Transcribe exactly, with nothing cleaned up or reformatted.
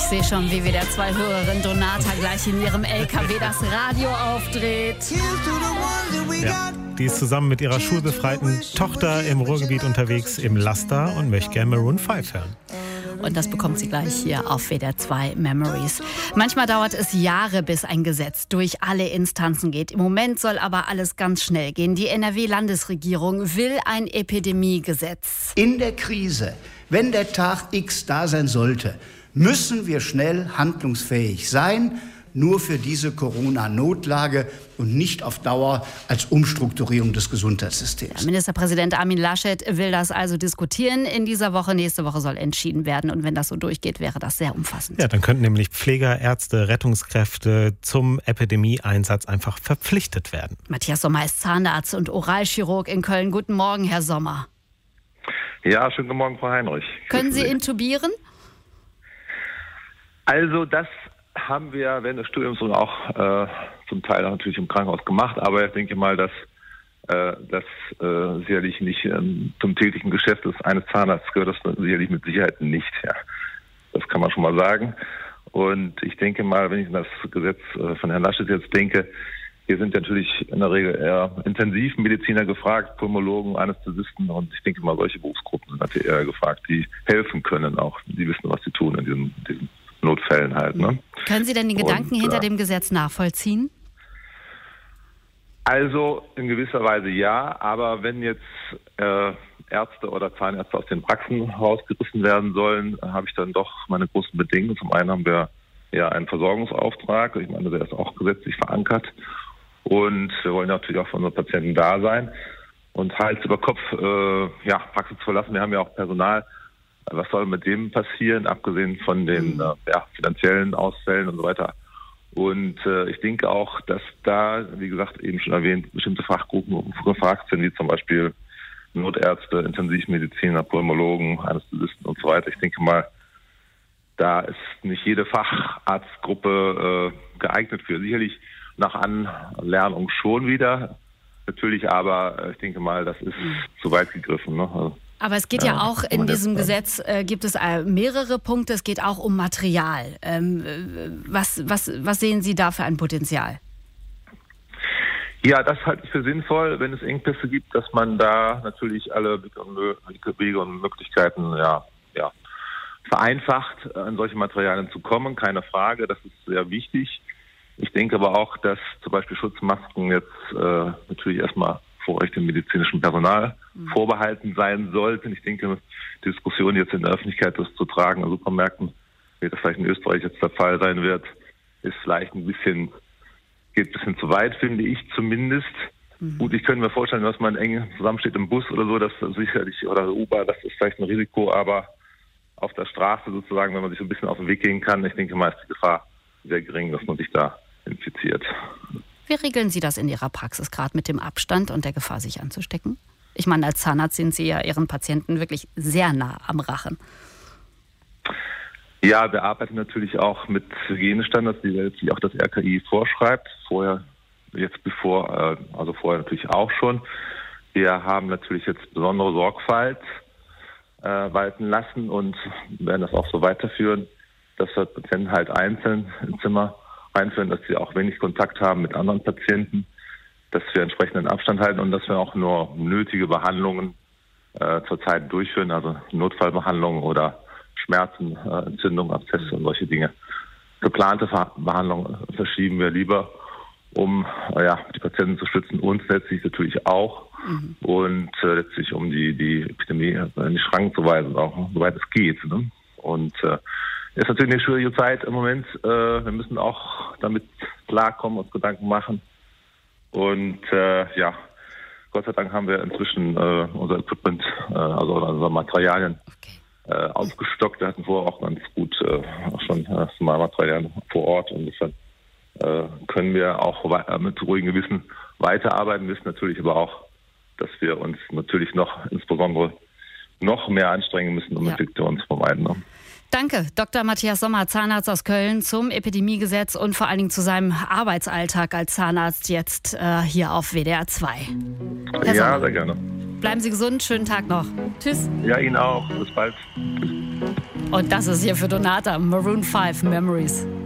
Ich sehe schon, wie W D R zwei Hörerin Donata gleich in ihrem L K W das Radio aufdreht. Ja, die ist zusammen mit ihrer schulbefreiten Tochter im Ruhrgebiet unterwegs im Laster und möchte gerne Maroon fünf hören. Und das bekommt sie gleich hier auf W D R zwei Memories. Manchmal dauert es Jahre, bis ein Gesetz durch alle Instanzen geht. Im Moment soll aber alles ganz schnell gehen. Die N R W-Landesregierung will ein Epidemiegesetz. In der Krise, wenn der Tag X da sein sollte, müssen wir schnell handlungsfähig sein. Nur für diese Corona-Notlage und nicht auf Dauer als Umstrukturierung des Gesundheitssystems. Ja, Ministerpräsident Armin Laschet will das also diskutieren in dieser Woche. Nächste Woche soll entschieden werden. Und wenn das so durchgeht, wäre das sehr umfassend. Ja, dann könnten nämlich Pfleger, Ärzte, Rettungskräfte zum Epidemieeinsatz einfach verpflichtet werden. Matthias Sommer ist Zahnarzt und Oralchirurg in Köln. Guten Morgen, Herr Sommer. Ja, schönen guten Morgen, Frau Heinrich. Können Sie intubieren? Also das haben wir während des Studiums und auch äh, zum Teil natürlich im Krankenhaus gemacht, aber ich denke mal, dass äh, das äh, sicherlich nicht ähm, zum täglichen Geschäft des eines Zahnarztes gehört, das sicherlich mit Sicherheit nicht. Ja. Das kann man schon mal sagen. Und ich denke mal, wenn ich an das Gesetz äh, von Herrn Laschet jetzt denke, hier sind natürlich in der Regel eher Intensivmediziner gefragt, Pulmologen, Anästhesisten, und ich denke mal, solche Berufsgruppen sind natürlich eher gefragt, die helfen können auch. Die wissen, was sie tun in diesem, diesem Notfällen halt. Ne? Können Sie denn die Gedanken Und, hinter äh, dem Gesetz nachvollziehen? Also in gewisser Weise ja, aber wenn jetzt äh, Ärzte oder Zahnärzte aus den Praxen rausgerissen werden sollen, habe ich dann doch meine großen Bedenken. Zum einen haben wir ja einen Versorgungsauftrag, ich meine, der ist auch gesetzlich verankert, und wir wollen natürlich auch für unsere Patienten da sein und Hals über Kopf äh, ja, Praxis zu verlassen. Wir haben ja auch Personal. Was soll mit dem passieren, abgesehen von den äh, ja, finanziellen Ausfällen und so weiter. Und äh, ich denke auch, dass da, wie gesagt, eben schon erwähnt, bestimmte Fachgruppen gefragt sind, wie zum Beispiel Notärzte, Intensivmediziner, Pulmologen, Anästhesisten und so weiter. Ich denke mal, da ist nicht jede Facharztgruppe äh, geeignet für. Sicherlich nach Anlernung schon wieder, natürlich, aber äh, ich denke mal, das ist zu weit gegriffen. Ne? Also, aber es geht ja, ja auch in diesem Gesetz, äh, gibt es äh, mehrere Punkte, es geht auch um Material. Ähm, was, was, was sehen Sie da für ein Potenzial? Ja, das halte ich für sinnvoll, wenn es Engpässe gibt, dass man da natürlich alle Wege und Möglichkeiten ja, ja, vereinfacht, an solche Materialien zu kommen. Keine Frage, das ist sehr wichtig. Ich denke aber auch, dass zum Beispiel Schutzmasken jetzt äh, natürlich erstmal Vorrecht dem medizinischen Personal mhm. vorbehalten sein sollten. Ich denke, die Diskussion jetzt in der Öffentlichkeit, das zu tragen an Supermärkten, wie das vielleicht in Österreich jetzt der Fall sein wird, ist vielleicht ein bisschen, geht ein bisschen zu weit, finde ich zumindest. Mhm. Gut, ich könnte mir vorstellen, dass man eng zusammensteht im Bus oder so, das sicherlich, oder U-Bahn, das ist vielleicht ein Risiko, aber auf der Straße sozusagen, wenn man sich so ein bisschen auf den Weg gehen kann, ich denke mal, ist die Gefahr sehr gering, dass man sich da infiziert. Wie regeln Sie das in Ihrer Praxis, gerade mit dem Abstand und der Gefahr, sich anzustecken? Ich meine, als Zahnarzt sind Sie ja Ihren Patienten wirklich sehr nah am Rachen. Ja, wir arbeiten natürlich auch mit Hygienestandards, die letztlich auch das R K I vorschreibt. Vorher, jetzt bevor, also vorher natürlich auch schon. Wir haben natürlich jetzt besondere Sorgfalt äh, walten lassen und werden das auch so weiterführen, dass wir Patienten halt einzeln im Zimmer einführen, dass sie auch wenig Kontakt haben mit anderen Patienten, dass wir entsprechenden Abstand halten und dass wir auch nur nötige Behandlungen äh, zurzeit durchführen, also Notfallbehandlungen oder Schmerzen, äh, Entzündungen, Abszesse und solche Dinge. Geplante Ver- Behandlungen verschieben wir lieber, um äh, ja, die Patienten zu schützen, uns letztlich natürlich auch mhm. und äh, letztlich um die, die Epidemie in die Schranken zu weisen, auch soweit es geht. Ne? Und äh, ist natürlich eine schwierige Zeit im Moment. Äh, wir müssen auch damit klarkommen, uns Gedanken machen. Und äh, ja, Gott sei Dank haben wir inzwischen äh, unser Equipment, äh, also unsere Materialien okay. äh, aufgestockt. Wir hatten vorher auch ganz gut äh, auch schon äh, mal Materialien vor Ort. Insofern äh, können wir auch we- mit ruhigem Gewissen weiterarbeiten. Wir wissen natürlich aber auch, dass wir uns natürlich noch insbesondere noch mehr anstrengen müssen, um ja. Infektionen zu vermeiden. Ne? Danke, Doktor Matthias Sommer, Zahnarzt aus Köln, zum Epidemiegesetz und vor allen Dingen zu seinem Arbeitsalltag als Zahnarzt jetzt äh, hier auf W D R zwei. Herr ja, Sommer, sehr gerne. Bleiben Sie gesund, schönen Tag noch. Tschüss. Ja, Ihnen auch. Bis bald. Tschüss. Und das ist hier für Donata, Maroon five Memories.